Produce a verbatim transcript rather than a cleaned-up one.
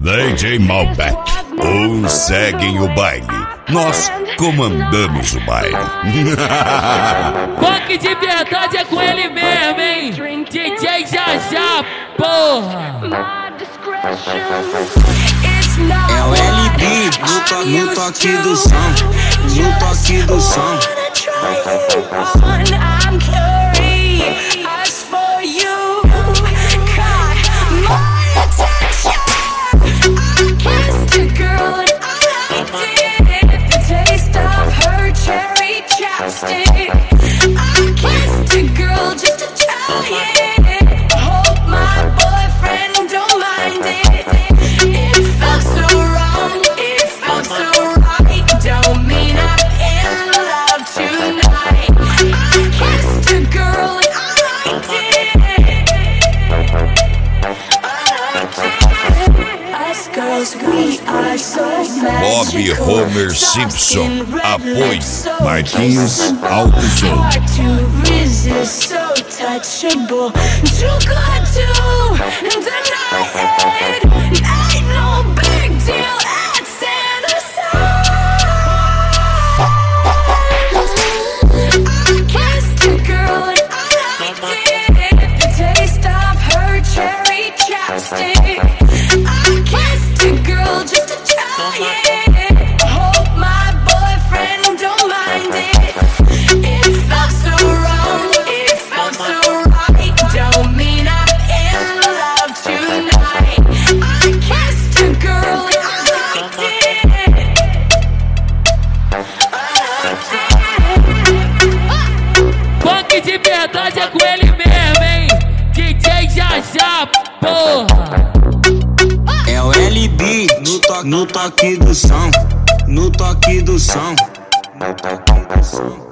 D J Malbec. Uns seguem o baile, nós comandamos o baile. Funk de verdade é com ele mesmo, hein? D J Jajá, porra! É o L B no, to no toque do som, no toque do som. Bob Homer Simpson, apoio Marquinhos Alto Show. Funk de verdade é com ele mesmo, hein? D J Jajá, porra! É o L B no, to no toque do som, no toque do som, no toque do som.